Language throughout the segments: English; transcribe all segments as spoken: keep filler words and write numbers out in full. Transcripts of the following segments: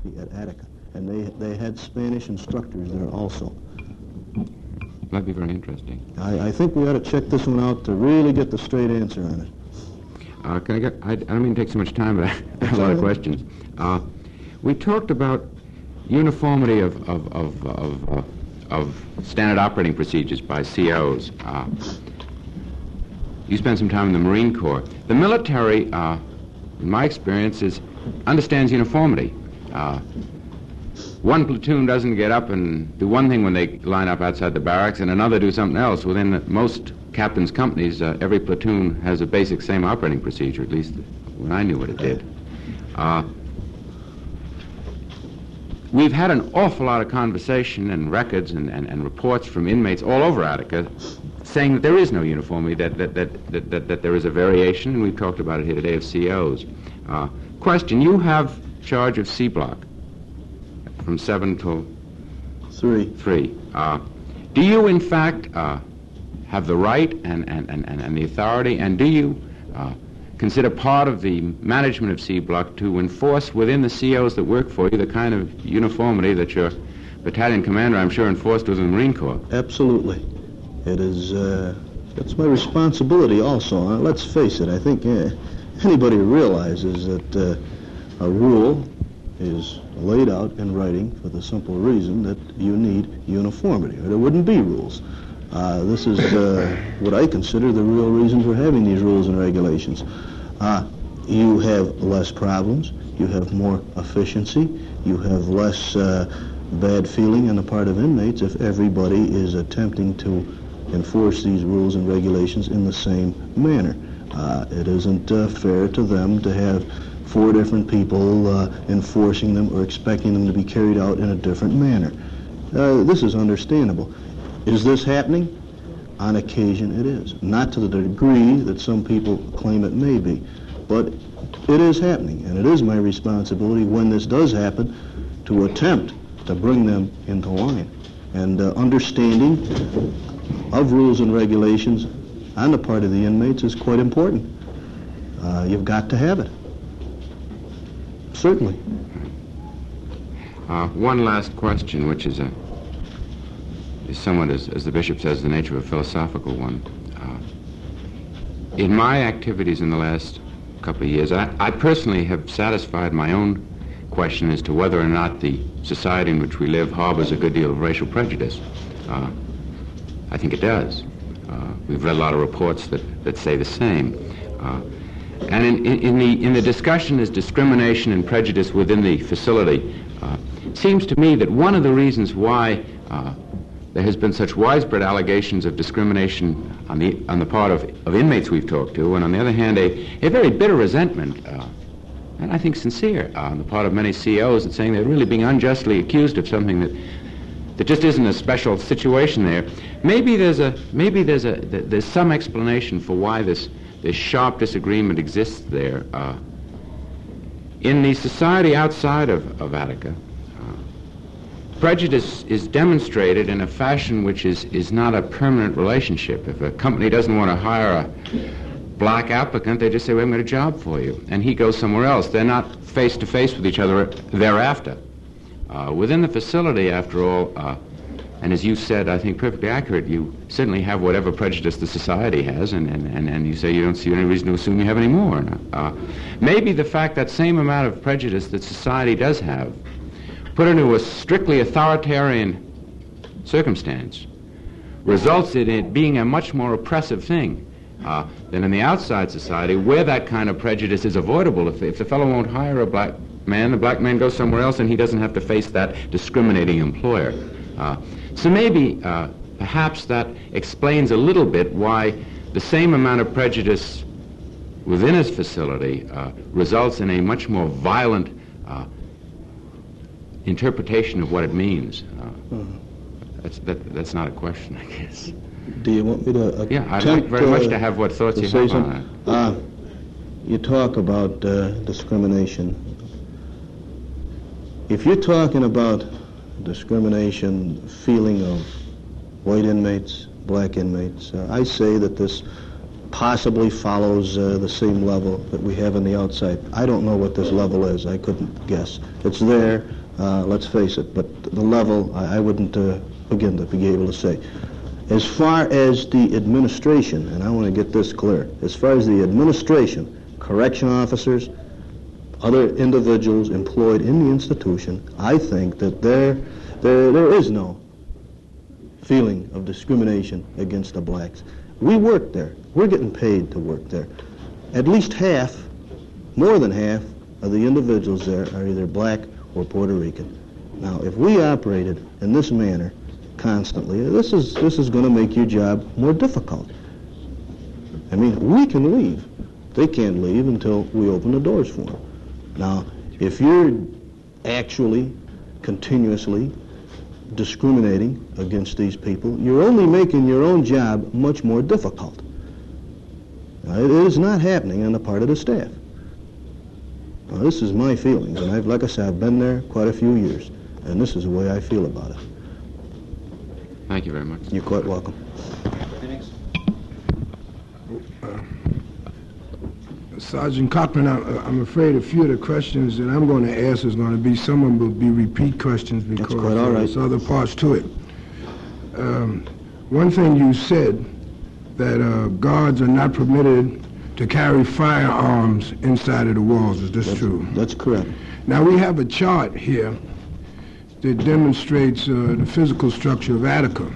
at Attica, and they they had Spanish instructors there also. That'd be very interesting. I, I think we ought to check this one out to really get the straight answer on it. Uh, can I get? I, I don't mean to take so much time, but I have a lot of questions. Uh, we talked about uniformity of of of of, uh, of standard operating procedures by C Os. Uh, you spent some time in the Marine Corps. The military, uh, in my experience, is understands uniformity. Uh, One platoon doesn't get up and do one thing when they line up outside the barracks, and another do something else. Within the, most captains' companies, uh, every platoon has a basic same operating procedure, at least when I knew what it did. Uh, we've had an awful lot of conversation and records and, and, and reports from inmates all over Attica saying that there is no uniformity, that, that, that, that, that, that there is a variation, and we've talked about it here today, of C Os. Uh, question, you have charge of C Block. From seven till three. Three. Uh, do you, in fact, uh, have the right and, and, and, and the authority, and do you uh, consider part of the management of C Block to enforce within the C Os that work for you the kind of uniformity that your battalion commander, I'm sure, enforced within the Marine Corps? Absolutely. It is, uh, it's my responsibility also. Uh, let's face it, I think uh, anybody realizes that uh, a rule is laid out in writing for the simple reason that you need uniformity, or there wouldn't be rules. Uh, this is uh, what I consider the real reason for having these rules and regulations. Uh, you have less problems, you have more efficiency, you have less uh, bad feeling on the part of inmates if everybody is attempting to enforce these rules and regulations in the same manner. Uh, it isn't uh, fair to them to have four different people uh, enforcing them or expecting them to be carried out in a different manner. Uh, this is understandable. Is this happening? On occasion it is. Not to the degree that some people claim it may be, but it is happening, and it is my responsibility when this does happen to attempt to bring them into line. And uh, understanding of rules and regulations on the part of the inmates is quite important. Uh, you've got to have it. Certainly. Uh, one last question, which is a is somewhat, as, as the bishop says, the nature of a philosophical one. Uh, in my activities in the last couple of years, I, I personally have satisfied my own question as to whether or not the society in which we live harbors a good deal of racial prejudice. Uh, I think it does. Uh, we've read a lot of reports that, that say the same. Uh, And in, in, in, the, in the discussion as discrimination and prejudice within the facility, uh, it seems to me that one of the reasons why uh, there has been such widespread allegations of discrimination on the, on the part of, of inmates we've talked to, and on the other hand, a, a very bitter resentment, uh, and I think sincere, uh, on the part of many C Os, that saying they're really being unjustly accused of something that that just isn't a special situation there. Maybe there's a maybe there's a there's some explanation for why this this sharp disagreement exists there. Uh, in the society outside of, of Attica, uh, prejudice is demonstrated in a fashion which is, is not a permanent relationship. If a company doesn't want to hire a black applicant, they just say, we haven't got a job for you, and he goes somewhere else. They're not face-to-face with each other thereafter. Uh, within the facility, after all, uh, and as you said, I think perfectly accurate, you certainly have whatever prejudice the society has, and, and, and, and you say you don't see any reason to assume you have any more. Uh, maybe the fact that same amount of prejudice that society does have, put into a strictly authoritarian circumstance, results in it being a much more oppressive thing uh, than in the outside society, where that kind of prejudice is avoidable. If, if the fellow won't hire a black man, the black man goes somewhere else, and he doesn't have to face that discriminating employer. Uh, so maybe, uh, perhaps that explains a little bit why the same amount of prejudice within his facility uh, results in a much more violent uh, interpretation of what it means. Uh, mm-hmm. that's, that, that's not a question, I guess. Do you want me to uh, Yeah, I'd like very uh, much to have what thoughts you have on that. Uh, you talk about uh, discrimination. If you're talking about discrimination, feeling of white inmates, black inmates, uh, I say that this possibly follows uh, the same level that we have on the outside. I don't know what this level is. I couldn't guess. It's there, uh, let's face it, but the level, I, I wouldn't uh, begin to be able to say. As far as the administration, and I want to get this clear, as far as the administration, correction officers, other individuals employed in the institution, I think that there, there, there is no feeling of discrimination against the blacks. We work there. We're getting paid to work there. At least half, more than half, of the individuals there are either black or Puerto Rican. Now, if we operated in this manner constantly, this is, this is going to make your job more difficult. I mean, we can leave. They can't leave until we open the doors for them. Now, if you're actually, continuously discriminating against these people, you're only making your own job much more difficult. Now, it is not happening on the part of the staff. Now, this is my feelings, and I've, like I said, I've been there quite a few years, and this is the way I feel about it. Thank you very much. You're quite welcome. Sergeant Cochran, I, I'm afraid a few of the questions that I'm going to ask is going to be, some of them will be repeat questions because That's quite all right. there's other parts to it. Um, one thing you said, that uh, guards are not permitted to carry firearms inside of the walls. Is this That's, true? That's correct. Now, we have a chart here that demonstrates uh, the physical structure of Attica.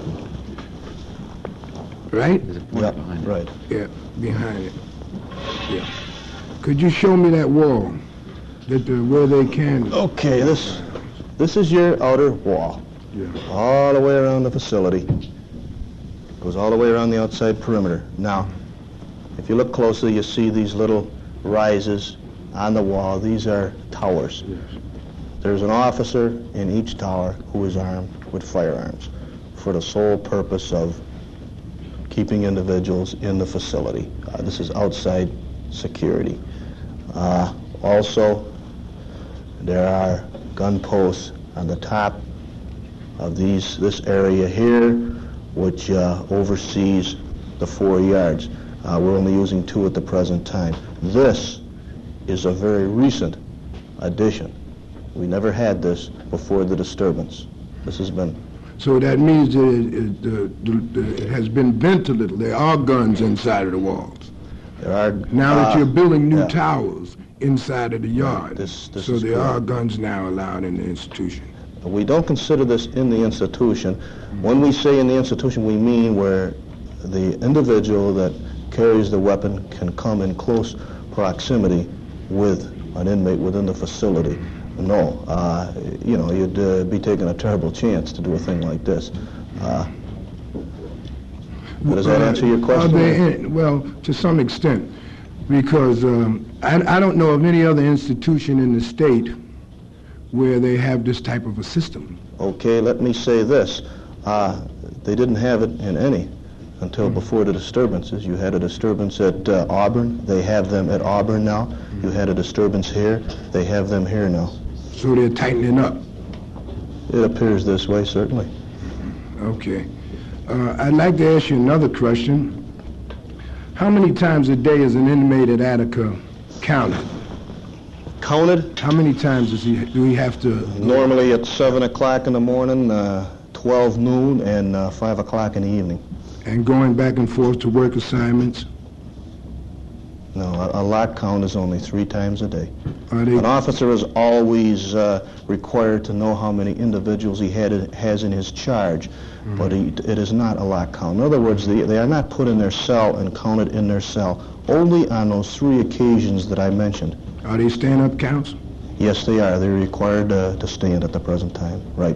Right? There's a point Yep, behind it. right. Yeah, behind it. Yeah. Could you show me that wall, that the, where they can? Okay, this, this is your outer wall. Yeah. All the way around the facility. Goes all the way around the outside perimeter. Now, if you look closely, you see these little rises on the wall. These are towers. Yes. There's an officer in each tower who is armed with firearms for the sole purpose of keeping individuals in the facility. Uh, this is outside security. Uh, also, there are gun posts on the top of these this area here, which uh, oversees the four yards. Uh, we're only using two at the present time. This is a very recent addition. We never had this before the disturbance. This has been. So that means that it, it, the, the, it has been bent a little. There are guns inside of the walls. There are. Now that uh, you're building new yeah. towers inside of the yard, This- this so is there are correct. guns now allowed in the institution. We don't consider this in the institution. When we say in the institution, we mean where the individual that carries the weapon can come in close proximity with an inmate within the facility. No, uh, you know, you'd uh, be taking a terrible chance to do a thing like this. Uh, does that Uh, answer your are question? there any- well, to some extent, because um, I, I don't know of any other institution in the state where they have this type of a system. Okay, let me say this. Uh, they didn't have it in any until before the disturbances. You had a disturbance at uh, Auburn. They have them at Auburn now. You had a disturbance here. They have them here now. So they're tightening up. It appears this way, certainly. Okay. Uh, I'd like to ask you another question. How many times a day is an inmate at Attica counted? Counted, How many times does he, do he have to? normally at seven o'clock in the morning, uh, twelve noon, and uh, five o'clock in the evening. And going back and forth to work assignments? No, a, a lot count is only three times a day. Are they? An officer is always uh, required to know how many individuals he had, has in his charge, Mm-hmm. but he, it is not a lot count. In other words, they, they are not put in their cell and counted in their cell, only on those three occasions that I mentioned. Are they stand-up counts? Yes, they are. They're required uh, to stand at the present time. Right.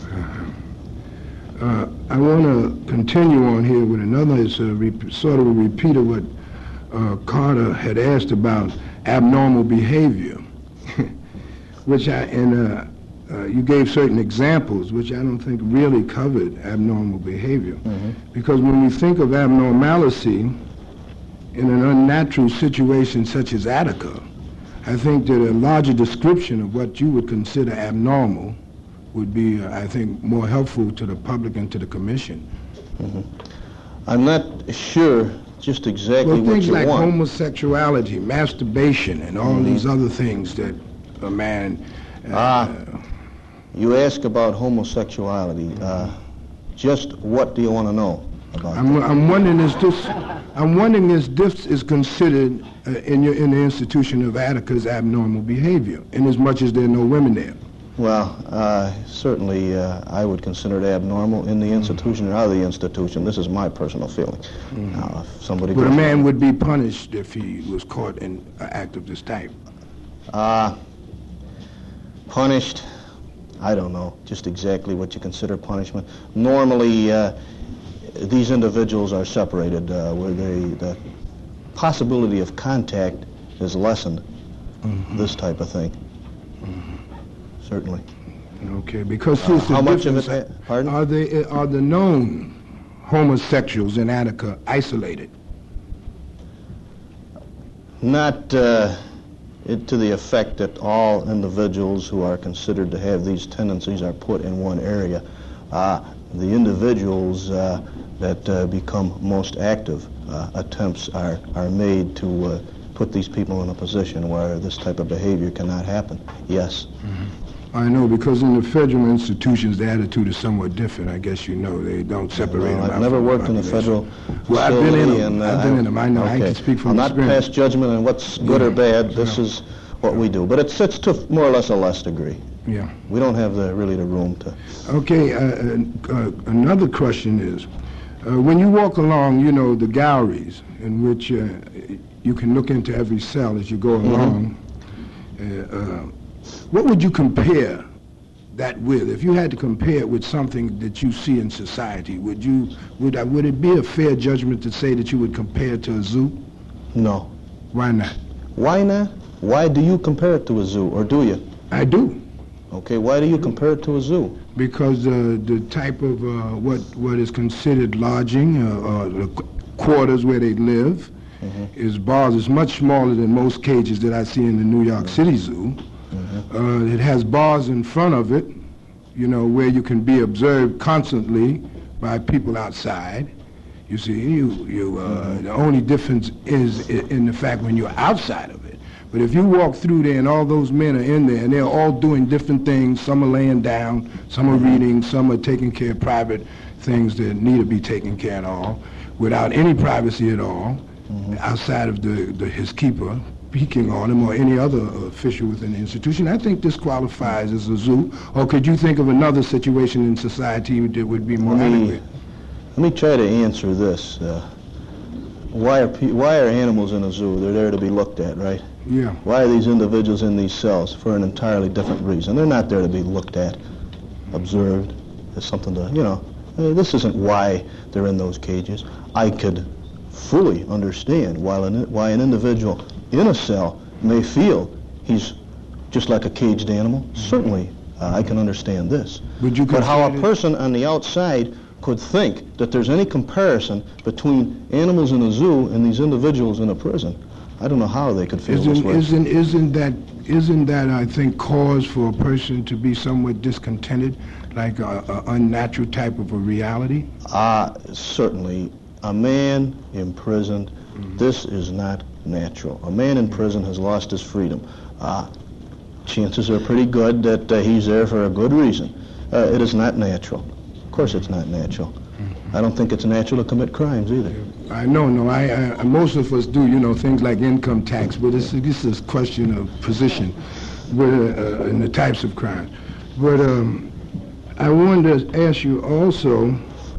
Uh, I want to continue on here with another. It's a re- sort of a repeat of what uh, Carter had asked about abnormal behavior, which I, and uh, uh, you gave certain examples, which I don't think really covered abnormal behavior. Mm-hmm. Because when we think of abnormality in an unnatural situation such as Attica, I think that a larger description of what you would consider abnormal would be, uh, I think, more helpful to the public and to the commission. I'm not sure, just exactly Well, what things you like want. homosexuality, masturbation, and all Mhm. these other things that a man... Uh, Ah. You ask about homosexuality. Uh, just what do you want to know about I'm, that? I'm wondering is this... I'm wondering is this is considered uh, in your in the institution of Attica's abnormal behavior, in as much as there are no women there. Well, uh, certainly uh, I would consider it abnormal in the institution or out of the institution. This is my personal feeling. Mm-hmm. Now, if somebody... But a goes- man would be punished if he was caught in an act of this type. Uh, punished, I don't know just exactly what you consider punishment. Normally, uh, these individuals are separated uh, where they, the possibility of contact is lessened, Mm-hmm. this type of thing. Certainly. Okay, because Uh, here's the how much of difference. it ha- pardon? Are they are the known homosexuals in Attica isolated? Not uh, it, to the effect that all individuals who are considered to have these tendencies are put in one area. Uh, the individuals uh, that uh, become most active, uh, attempts are, are made to uh, put these people in a position where this type of behavior cannot happen. Yes. I know, because in the federal institutions, the attitude is somewhat different. I guess you know, they don't separate Well, them I've out never from worked in the population. federal Well, I've been in facility, them. and, uh, I've been in them. I know. I okay. can speak from I'll not experience. pass judgment on what's good or bad. This Yeah. is what we do. But it's, it's to more or less a less degree. Yeah. We don't have the really the room to... Okay, uh, uh, uh, another question is, uh, when you walk along, you know, the galleries in which uh, you can look into every cell as you go along, uh, uh, what would you compare that with? If you had to compare it with something that you see in society, would you would uh, would it be a fair judgment to say that you would compare it to a zoo? No. Why not? Why not? Why do you compare it to a zoo, or do you? I do. Okay, why do you compare it to a zoo? Because uh, the type of uh, what what is considered lodging, uh, or the qu- quarters where they live, Mhm. is bars is much smaller than most cages that I see in the New York City Zoo. Uh, it has bars in front of it, you know, where you can be observed constantly by people outside. You see, you you uh, the only difference is i- in the fact when you're outside of it. But if you walk through there and all those men are in there and they're all doing different things, some are laying down, some are reading, some are taking care of private things that need to be taken care of, all, without any privacy at all, outside of the, the his keeper peeking on him or any other official within the institution, I think this qualifies as a zoo. Or could you think of another situation in society that would be more Let me, adequate? let me try to answer this. Uh, why are pe- why are animals in a zoo? They're there to be looked at, right? Yeah. Why are these individuals in these cells? For an entirely different reason. They're not there to be looked at, observed. There's something to, you know, uh, this isn't why they're in those cages. I could fully understand why an, why an individual in a cell may feel he's just like a caged animal. Certainly, uh, I can understand this. Would you But how a consider- person on the outside could think that there's any comparison between animals in a zoo and these individuals in a prison, I don't know how they could feel this Isn't, way. isn't, isn't that, isn't that, I think, cause for a person to be somewhat discontented, like a, a unnatural type of a reality? Ah, certainly. A man imprisoned, this is not natural. A man in prison has lost his freedom. Uh, chances are pretty good that uh, he's there for a good reason. Uh, it is not natural. Of course it's not natural. I don't think it's natural to commit crimes either. I know, no, I, I, most of us do, you know, things like income tax, but it's, this is a question of position but, uh, and the types of crimes. But um, I wanted to ask you also,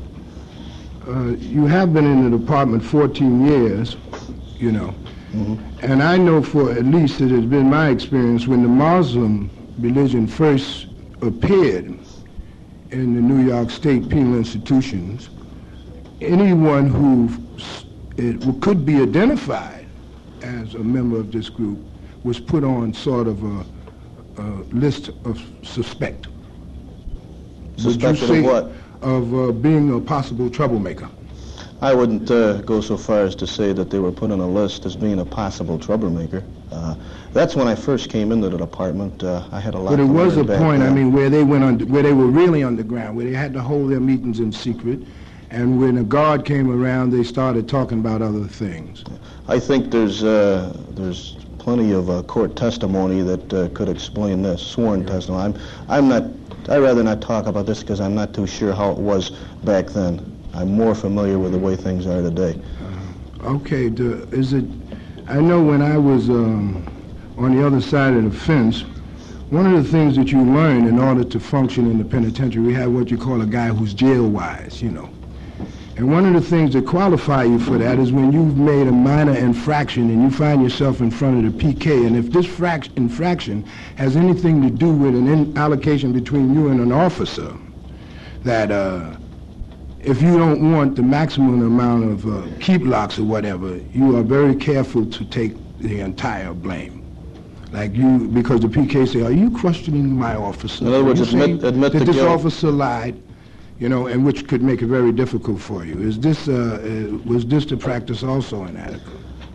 uh, you have been in the department fourteen years, you know, and I know for at least it has been my experience when the Muslim religion first appeared in the New York State penal institutions, anyone who s- it could be identified as a member of this group was put on sort of a, a list of suspect. Would you Suspected say of what? Of uh, being a possible troublemaker. I wouldn't uh, go so far as to say that they were put on a list as being a possible troublemaker. Uh, that's when I first came into the department. Uh, I had a lot But it to was a learn back point, I then. mean, where they went under, where they were really underground, where they had to hold their meetings in secret, and when a guard came around, they started talking about other things. I think there's uh, there's plenty of uh, court testimony that uh, could explain this, sworn yeah. testimony. I'm, I'm not, I'd rather not talk about this because I'm not too sure how it was back then. I'm more familiar with the way things are today. Uh, okay, the, is it, I know when I was um, on the other side of the fence, one of the things that you learn in order to function in the penitentiary, we have what you call a guy who's jail-wise, you know. And one of the things that qualify you for that is when you've made a minor infraction and you find yourself in front of the P K, and if this frac- infraction has anything to do with an in- allocation between you and an officer, that uh, if you don't want the maximum amount of uh, keep locks or whatever, you are very careful to take the entire blame. Like you, because the P K say, are you questioning my officer? In other words, admit, admit that the this guilt. officer lied, you know, and which could make it very difficult for you. Is this, uh, uh, was this the practice also in Attica?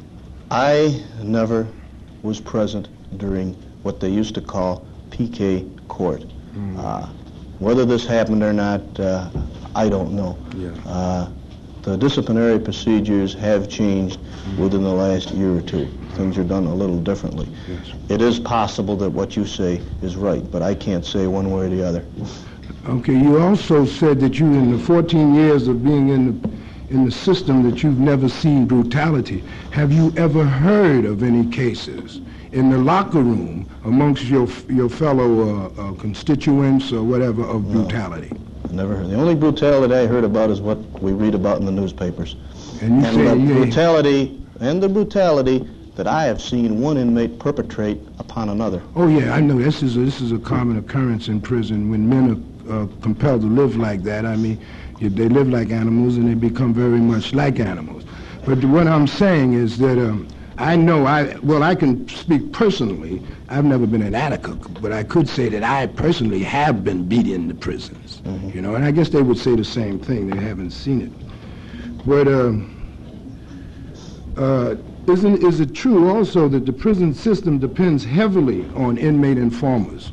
I never was present during what they used to call P K court. Mm. Uh, whether this happened or not, uh, I don't know. Yeah. Uh, the disciplinary procedures have changed mm. within the last year or two. Things are done a little differently. Yes. It is possible that what you say is right, but I can't say one way or the other. Okay, you also said that you, in the fourteen years of being in the, in the system, that you've never seen brutality. Have you ever heard of any cases in the locker room amongst your your fellow uh, uh, constituents or whatever of No, brutality? I never heard. The only brutality I heard about is what we read about in the newspapers. And you and say the you brutality and the brutality that I have seen one inmate perpetrate upon another. Oh yeah, I know. This is a, this is a common occurrence in prison when men are uh, compelled to live like that. I mean, if they live like animals and they become very much like animals. But what I'm saying is that um, I know I well I can speak personally. I've never been in Attica, but I could say that I personally have been beat in the prisons. Mm-hmm. You know, and I guess they would say the same thing. They haven't seen it. But um, uh, isn't is it true also that the prison system depends heavily on inmate informers?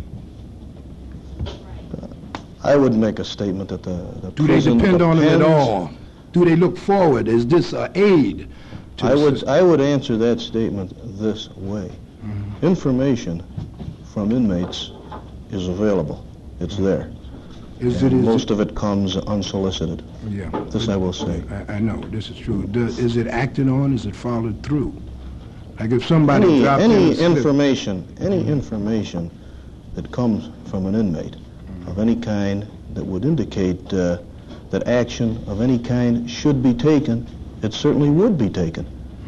I would make a statement that the, the Do they depend on them at all? Do they look forward? Is this an aid to I the would system? I would answer that statement this way. Mm-hmm. Information from inmates is available. It's there. Is it, And is most it, of it comes unsolicited. Yeah. This I will say. I, I know, this is true. Do, is it acted on? Is it followed through? Like if somebody Any, dropped any in a slip- information, any mm-hmm. information that comes from an inmate of any kind that would indicate uh, that action of any kind should be taken, it certainly would be taken.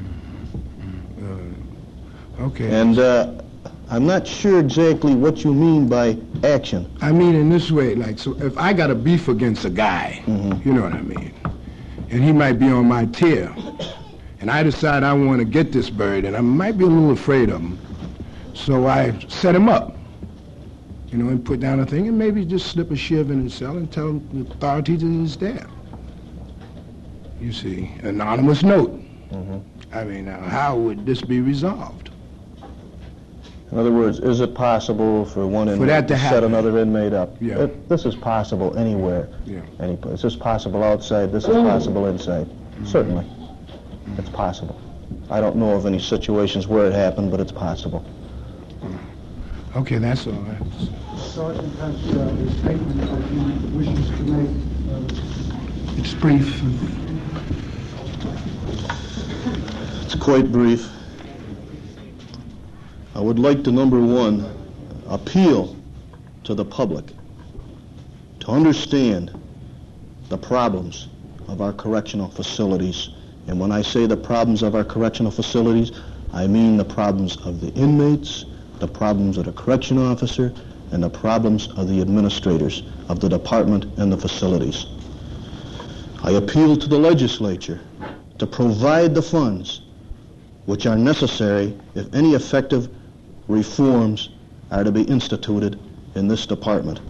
Uh, okay. And uh, I'm not sure exactly what you mean by action. I mean in this way, like, so if I got a beef against a guy, Mm-hmm. you know what I mean, and he might be on my tier, and I decide I want to get this bird, and I might be a little afraid of him, so I set him up. You know, and put down a thing, and maybe just slip a shiv in his cell and tell the authorities that it's there. You see, anonymous note. Mm-hmm. I mean, now, how would this be resolved? In other words, is it possible for one inmate that to set happen. another inmate up? Yeah. It, this is possible anywhere, Yeah. any place. This is possible outside. This is possible inside. Mm-hmm. Certainly, mm-hmm. It's possible. I don't know of any situations where it happened, but it's possible. Okay, that's all right. Sergeant has uh, a statement that he wishes to make. Uh, It's brief. It's quite brief. I would like to, number one, appeal to the public to understand the problems of our correctional facilities. And when I say the problems of our correctional facilities, I mean the problems of the inmates, the problems of the correction officer, and the problems of the administrators of the department and the facilities. I appeal to the legislature to provide the funds which are necessary if any effective reforms are to be instituted in this department.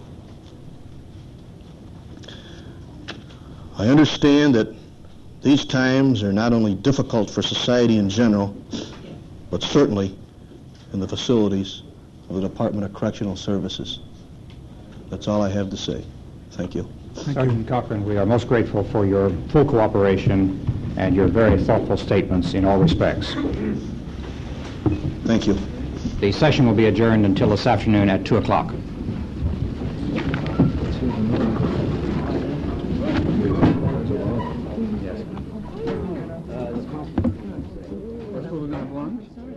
I understand that these times are not only difficult for society in general, but certainly in the facilities of the Department of Correctional Services. That's all I have to say. Thank you. Sergeant Cochran, we are most grateful for your full cooperation and your very thoughtful statements in all respects. Thank you. The session will be adjourned until this afternoon at two o'clock. That's where we're going to have lunch?